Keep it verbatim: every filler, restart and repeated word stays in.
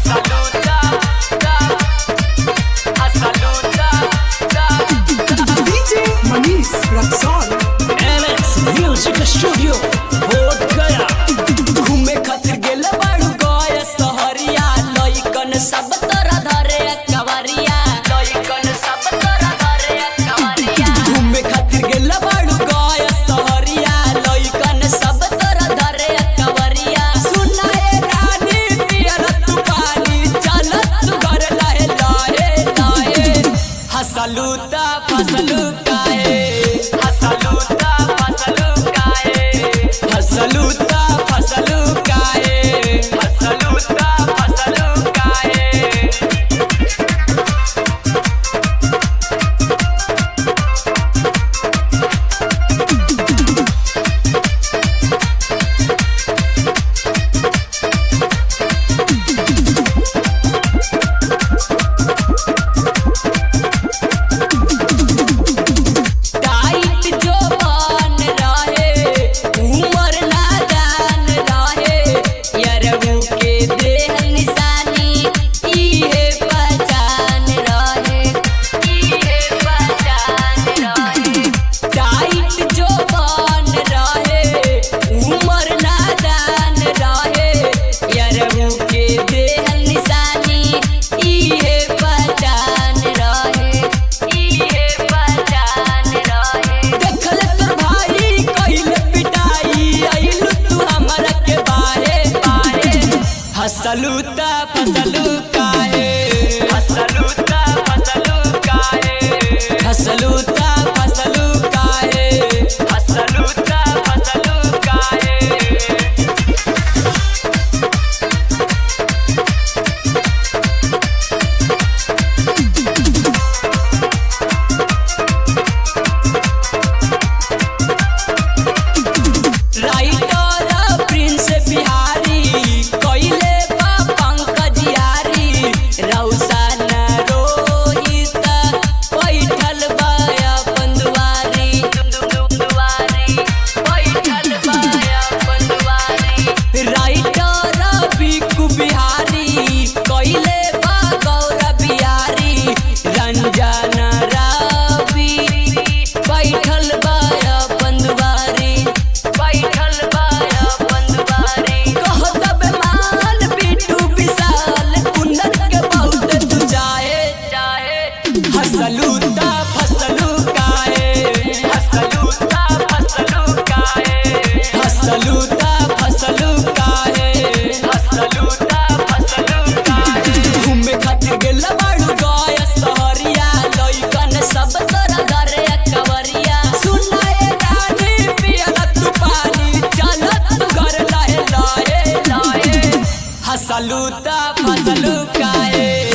Studio बोध गया घूमे खातिर गेले बाड़ू गया सहरिया लइकन सब तोरा धरे कवरिया लइकन सब तोरा धरे कवरिया घूमे खातिर गेले बाड़ू गया सहरिया लइकन सब तोरा धरे कवरिया सुनाए रानी पियर तू पानी चल तू घर लाहे लाहे लाहे हसलूता फसलू काए हसलूता फसलू हसलूता फसलू काए हसलूता फसलू काए हसलूता फसलू काए हसलूता फसलू काए हसलूता फसलू काए हसलूता फसलू काए राइटर प्रिंस बिहारी कोइले बिहारी कोइले बा गौरव बिहारी रंजन रावी बैठल बाया बंदवारी बैठल बाया बंदवारी कहत बेमान बिटू विशाल कुंदन के बहुत तू जाए जाए हसलूता फसलू काए हसलूता फसलू काए हसलूता फसलू काए हसलूता घूमे खातिर गेले बाड़ू गया सहरिया लइकन सब तोरा धरे कवरिया सुनाए रानी पियर तू पानी चल तू घर लाहे लाहे लाहे हसलूता फसलू काए।